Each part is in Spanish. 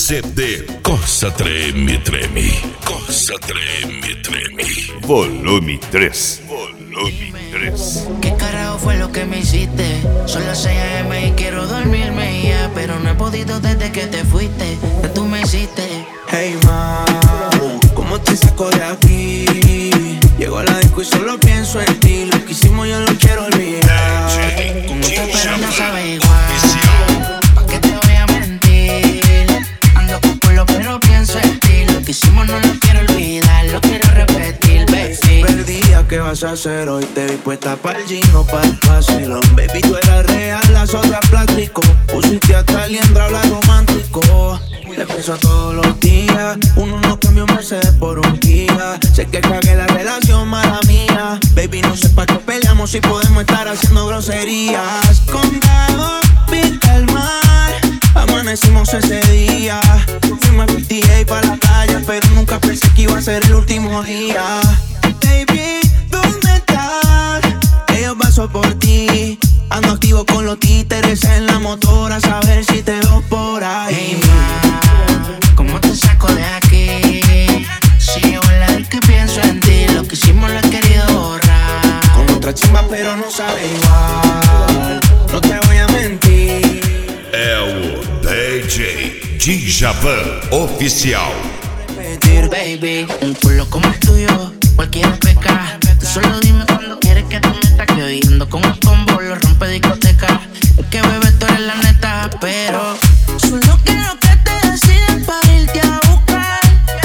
CD Coça Treme Treme. Coça Treme Treme. Volume 3. Volume 3. ¿Qué carajo fue lo que me hiciste? Son las 6 AM y quiero dormirme ya, pero no he podido desde que te fuiste. ¿Qué tú me hiciste? Hey ma, ¿cómo te saco de aquí? Llego a la disco y solo pienso en ti. Lo que hicimos yo lo quiero olvidar. Como te pero no sabe igual. ¿Pa' qué te voy a mentir? Ando con culo pero pienso en ti. Lo que hicimos no lo quiero olvidar, lo quiero repetir, baby. Perdía, ¿qué vas a hacer hoy? Te vi puesta pa'l gino, pa'l vacilón. Baby, tú eras real, las otras plástico. Pusiste hasta el liendra, habla romántico. Le pienso todos los días. Uno no cambia un Mercedes por un Kia. Sé que cagué la relación, mala mía. Baby, no sé pa' qué peleamos si podemos estar haciendo groserías. Condado, vista el mar. Amanecimos ese día. Fuimos a 58 pa' la playa, pero nunca pensé que iba a ser el último día. Baby, ¿dónde estás? Que yo paso por ti. Ando activo con los títeres en la motora, a saber si te veo por ahí. Hey ma, ¿cómo te saco de aquí? Si yo en la disco y pienso en ti. Lo que hicimos lo he querido borrar. Con otra chimba pero no sabe igual. No te voy a mentir. É o DJ Djavan Oficial. Baby, un culo como el tuyo, cualquiera peca. Tú solo dime cuando quieres que te meta. Que hoy ando con el combo, lo rompe discoteca. Es que bebé, tú eres la neta, pero solo quiero que te decidas para irte a buscar.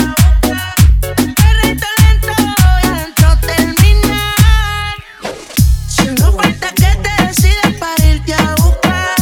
Perrito lento y adentro terminar. Solo falta que te decidas para irte a buscar.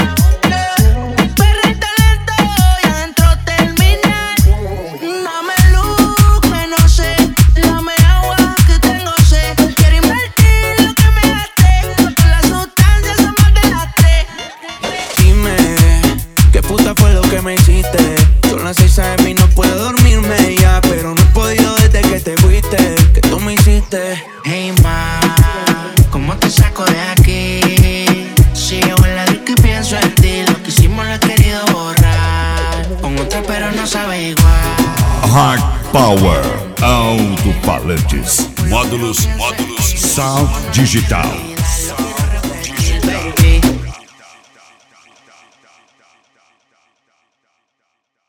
Perrito lento y adentro terminar. Dame luz que no sé, dame agua que tengo sed. Quiero invertir lo que me gasté, con las sustancias son más de las 3. Dime, ¿qué puta fue lo que me hiciste? Son las 6 AM y no puedo dormirme ya, pero no he podido desde que te fuiste. ¿Qué tú me hiciste? Hey ma, ¿cómo te saco de aquí? Si yo en la disco y pienso en ti. Lo que hicimos lo he querido borrar. Con otra pero no sabe igual. Hard Power. Alto-falantes. Módulos. Sound digital.